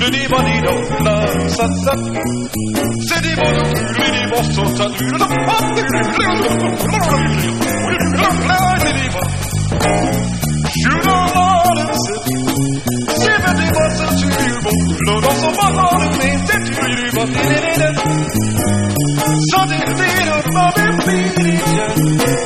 di ba di do la sa sa se di bo di bo so sa di do pa di di ba you don't want to sit se di bo so di bo lo do so ba lo di di ba di di so di do ba di di